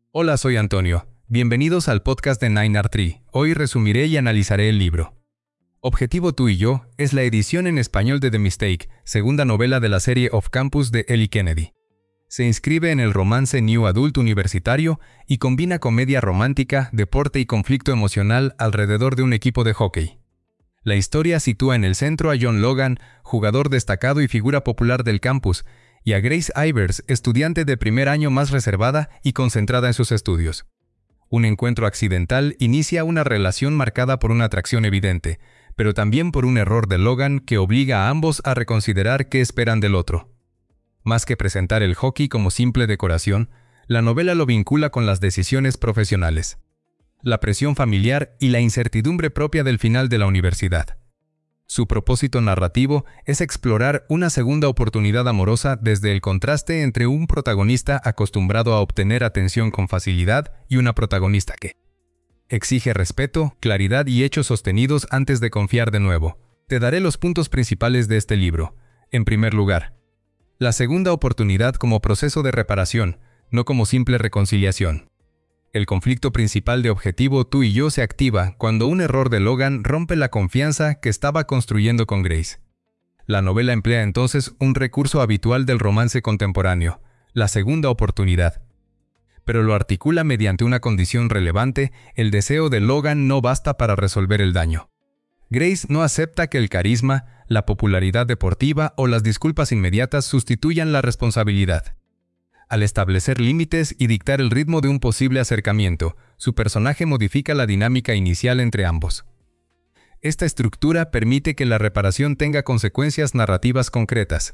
Hola, soy Antonio. Bienvenidos al podcast de 9R3. Hoy resumiré y analizaré el libro. Objetivo tú y yo es la edición en español de The Mistake, segunda novela de la serie Off Campus de Ellie Kennedy. Se inscribe en el romance New Adult universitario y combina comedia romántica, deporte y conflicto emocional alrededor de un equipo de hockey. La historia sitúa en el centro a John Logan, jugador destacado y figura popular del campus, y a Grace Ivers, estudiante de primer año más reservada y concentrada en sus estudios. Un encuentro accidental inicia una relación marcada por una atracción evidente, pero también por un error de Logan que obliga a ambos a reconsiderar qué esperan del otro. Más que presentar el hockey como simple decoración, la novela lo vincula con las decisiones profesionales, la presión familiar y la incertidumbre propia del final de la universidad. Su propósito narrativo es explorar una segunda oportunidad amorosa desde el contraste entre un protagonista acostumbrado a obtener atención con facilidad y una protagonista que exige respeto, claridad y hechos sostenidos antes de confiar de nuevo. Te daré los puntos principales de este libro. En primer lugar, la segunda oportunidad como proceso de reparación, no como simple reconciliación. El conflicto principal de Objetivo tú y yo se activa cuando un error de Logan rompe la confianza que estaba construyendo con Grace. La novela emplea entonces un recurso habitual del romance contemporáneo, la segunda oportunidad. Pero lo articula mediante una condición relevante: el deseo de Logan no basta para resolver el daño. Grace no acepta que el carisma, la popularidad deportiva o las disculpas inmediatas sustituyan la responsabilidad. Al establecer límites y dictar el ritmo de un posible acercamiento, su personaje modifica la dinámica inicial entre ambos. Esta estructura permite que la reparación tenga consecuencias narrativas concretas.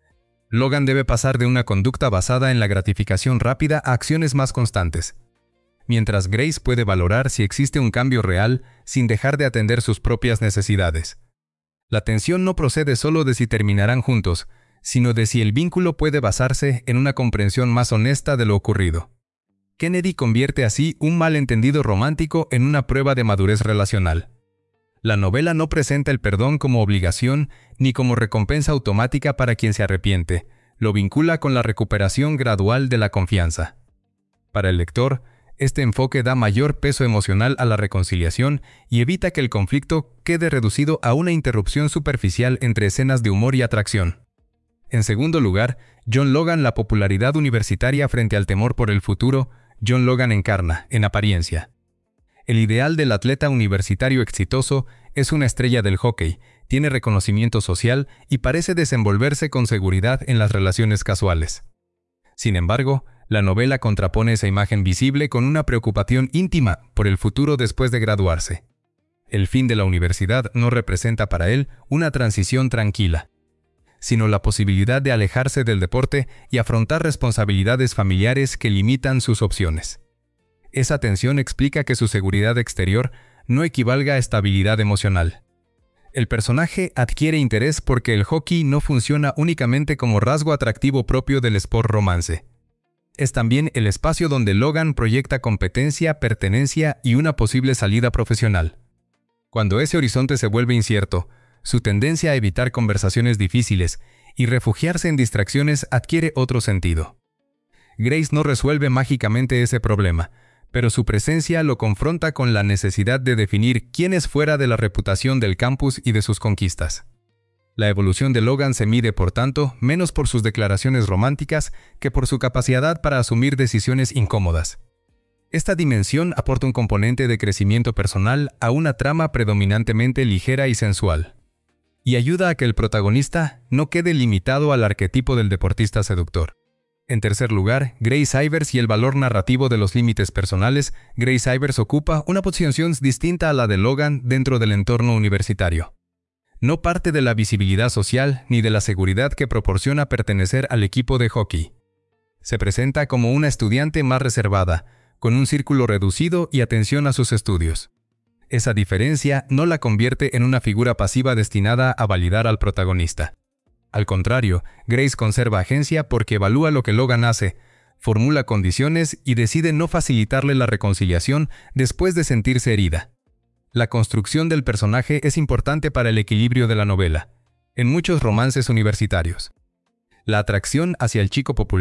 Logan debe pasar de una conducta basada en la gratificación rápida a acciones más constantes, mientras Grace puede valorar si existe un cambio real sin dejar de atender sus propias necesidades. La tensión no procede solo de si terminarán juntos, sino de si el vínculo puede basarse en una comprensión más honesta de lo ocurrido. Kennedy convierte así un malentendido romántico en una prueba de madurez relacional. La novela no presenta el perdón como obligación ni como recompensa automática para quien se arrepiente, lo vincula con la recuperación gradual de la confianza. Para el lector, este enfoque da mayor peso emocional a la reconciliación y evita que el conflicto quede reducido a una interrupción superficial entre escenas de humor y atracción. En segundo lugar, John Logan, la popularidad universitaria frente al temor por el futuro. John Logan encarna, en apariencia, el ideal del atleta universitario exitoso. Es una estrella del hockey, tiene reconocimiento social y parece desenvolverse con seguridad en las relaciones casuales. Sin embargo, la novela contrapone esa imagen visible con una preocupación íntima por el futuro después de graduarse. El fin de la universidad no representa para él una transición tranquila, sino la posibilidad de alejarse del deporte y afrontar responsabilidades familiares que limitan sus opciones. Esa tensión explica que su seguridad exterior no equivalga a estabilidad emocional. El personaje adquiere interés porque el hockey no funciona únicamente como rasgo atractivo propio del sport romance. Es también el espacio donde Logan proyecta competencia, pertenencia y una posible salida profesional. Cuando ese horizonte se vuelve incierto, su tendencia a evitar conversaciones difíciles y refugiarse en distracciones adquiere otro sentido. Grace no resuelve mágicamente ese problema, pero su presencia lo confronta con la necesidad de definir quién es fuera de la reputación del campus y de sus conquistas. La evolución de Logan se mide, por tanto, menos por sus declaraciones románticas que por su capacidad para asumir decisiones incómodas. Esta dimensión aporta un componente de crecimiento personal a una trama predominantemente ligera y sensual, y ayuda a que el protagonista no quede limitado al arquetipo del deportista seductor. En tercer lugar, Grace Ivers y el valor narrativo de los límites personales. Grace Ivers ocupa una posición distinta a la de Logan dentro del entorno universitario. No parte de la visibilidad social ni de la seguridad que proporciona pertenecer al equipo de hockey. Se presenta como una estudiante más reservada, con un círculo reducido y atención a sus estudios. Esa diferencia no la convierte en una figura pasiva destinada a validar al protagonista. Al contrario, Grace conserva agencia porque evalúa lo que Logan hace, formula condiciones y decide no facilitarle la reconciliación después de sentirse herida. La construcción del personaje es importante para el equilibrio de la novela. En muchos romances universitarios, la atracción hacia el chico popular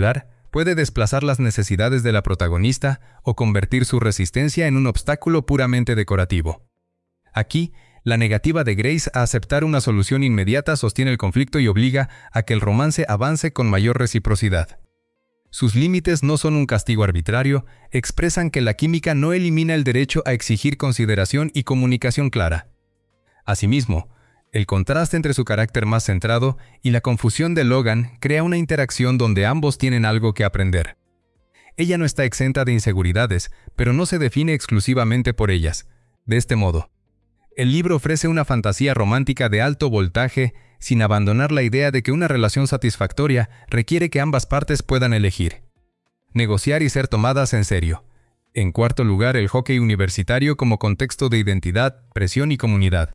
puede desplazar las necesidades de la protagonista o convertir su resistencia en un obstáculo puramente decorativo. Aquí, la negativa de Grace a aceptar una solución inmediata sostiene el conflicto y obliga a que el romance avance con mayor reciprocidad. Sus límites no son un castigo arbitrario, expresan que la química no elimina el derecho a exigir consideración y comunicación clara. Asimismo, el contraste entre su carácter más centrado y la confusión de Logan crea una interacción donde ambos tienen algo que aprender. Ella no está exenta de inseguridades, pero no se define exclusivamente por ellas. De este modo, el libro ofrece una fantasía romántica de alto voltaje sin abandonar la idea de que una relación satisfactoria requiere que ambas partes puedan elegir, negociar y ser tomadas en serio. En cuarto lugar, el hockey universitario como contexto de identidad, presión y comunidad.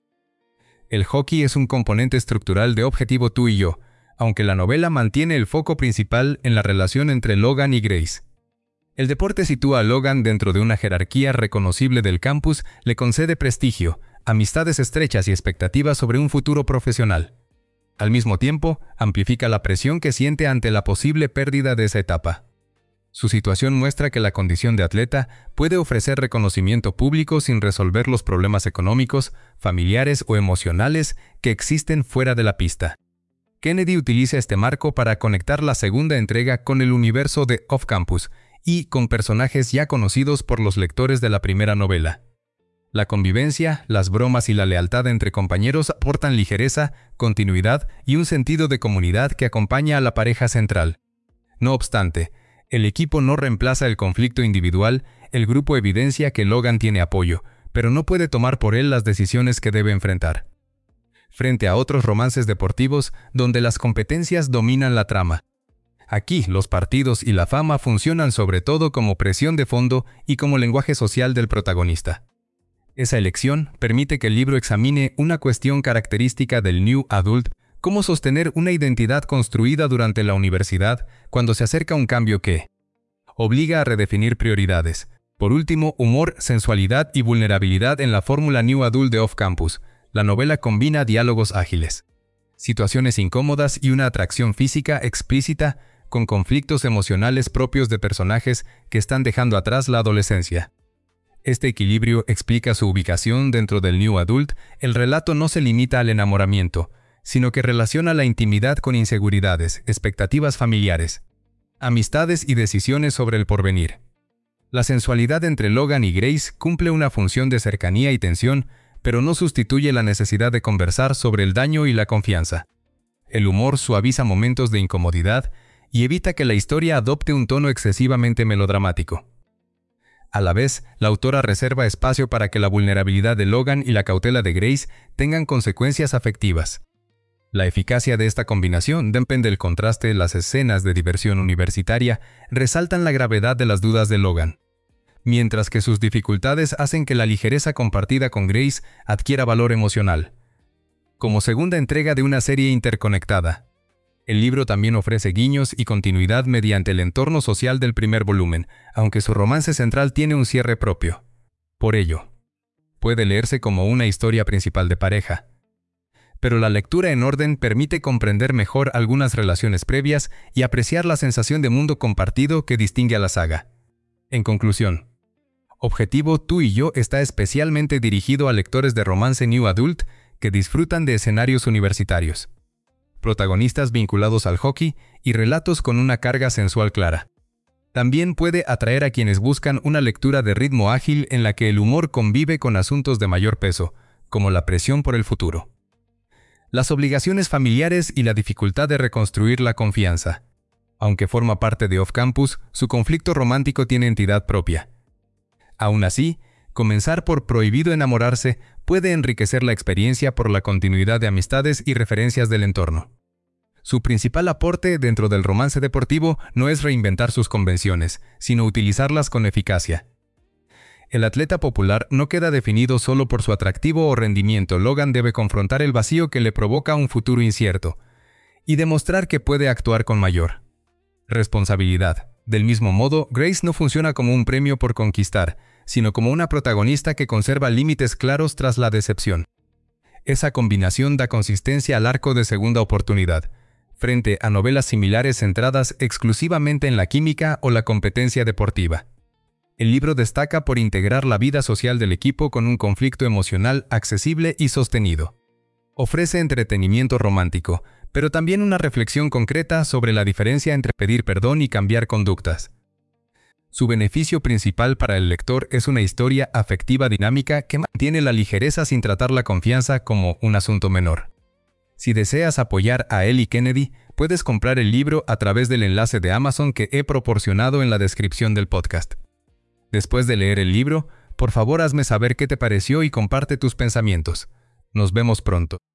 El hockey es un componente estructural de Objetivo Tú y Yo, aunque la novela mantiene el foco principal en la relación entre Logan y Grace. El deporte sitúa a Logan dentro de una jerarquía reconocible del campus, le concede prestigio, amistades estrechas y expectativas sobre un futuro profesional. Al mismo tiempo, amplifica la presión que siente ante la posible pérdida de esa etapa. Su situación muestra que la condición de atleta puede ofrecer reconocimiento público sin resolver los problemas económicos, familiares o emocionales que existen fuera de la pista. Kennedy utiliza este marco para conectar la segunda entrega con el universo de Off Campus y con personajes ya conocidos por los lectores de la primera novela. La convivencia, las bromas y la lealtad entre compañeros aportan ligereza, continuidad y un sentido de comunidad que acompaña a la pareja central. No obstante, el equipo no reemplaza el conflicto individual, el grupo evidencia que Logan tiene apoyo, pero no puede tomar por él las decisiones que debe enfrentar. Frente a otros romances deportivos donde las competencias dominan la trama. Aquí, los partidos y la fama funcionan sobre todo como presión de fondo y como lenguaje social del protagonista. Esa elección permite que el libro examine una cuestión característica del New Adult: cómo sostener una identidad construida durante la universidad cuando se acerca un cambio que obliga a redefinir prioridades. Por último, humor, sensualidad y vulnerabilidad en la fórmula New Adult de Off Campus. La novela combina diálogos ágiles, situaciones incómodas y una atracción física explícita con conflictos emocionales propios de personajes que están dejando atrás la adolescencia. Este equilibrio explica su ubicación dentro del New Adult. El relato no se limita al enamoramiento, sino que relaciona la intimidad con inseguridades, expectativas familiares, amistades y decisiones sobre el porvenir. La sensualidad entre Logan y Grace cumple una función de cercanía y tensión, pero no sustituye la necesidad de conversar sobre el daño y la confianza. El humor suaviza momentos de incomodidad y evita que la historia adopte un tono excesivamente melodramático. A la vez, la autora reserva espacio para que la vulnerabilidad de Logan y la cautela de Grace tengan consecuencias afectivas. La eficacia de esta combinación depende del contraste. Las escenas de diversión universitaria resaltan la gravedad de las dudas de Logan, mientras que sus dificultades hacen que la ligereza compartida con Grace adquiera valor emocional. Como segunda entrega de una serie interconectada, el libro también ofrece guiños y continuidad mediante el entorno social del primer volumen, aunque su romance central tiene un cierre propio. Por ello, puede leerse como una historia principal de pareja. Pero la lectura en orden permite comprender mejor algunas relaciones previas y apreciar la sensación de mundo compartido que distingue a la saga. En conclusión, Objetivo Tú y Yo está especialmente dirigido a lectores de romance New Adult que disfrutan de escenarios universitarios, protagonistas vinculados al hockey y relatos con una carga sensual clara. También puede atraer a quienes buscan una lectura de ritmo ágil en la que el humor convive con asuntos de mayor peso, como la presión por el futuro, las obligaciones familiares y la dificultad de reconstruir la confianza. Aunque forma parte de Off Campus, su conflicto romántico tiene entidad propia. Aún así, comenzar por Prohibido enamorarse puede enriquecer la experiencia por la continuidad de amistades y referencias del entorno. Su principal aporte dentro del romance deportivo no es reinventar sus convenciones, sino utilizarlas con eficacia. El atleta popular no queda definido solo por su atractivo o rendimiento. Logan debe confrontar el vacío que le provoca un futuro incierto y demostrar que puede actuar con mayor responsabilidad. Del mismo modo, Grace no funciona como un premio por conquistar, sino como una protagonista que conserva límites claros tras la decepción. Esa combinación da consistencia al arco de segunda oportunidad, frente a novelas similares centradas exclusivamente en la química o la competencia deportiva. El libro destaca por integrar la vida social del equipo con un conflicto emocional accesible y sostenido. Ofrece entretenimiento romántico, pero también una reflexión concreta sobre la diferencia entre pedir perdón y cambiar conductas. Su beneficio principal para el lector es una historia afectiva dinámica que mantiene la ligereza sin tratar la confianza como un asunto menor. Si deseas apoyar a Ellie Kennedy, puedes comprar el libro a través del enlace de Amazon que he proporcionado en la descripción del podcast. Después de leer el libro, por favor hazme saber qué te pareció y comparte tus pensamientos. Nos vemos pronto.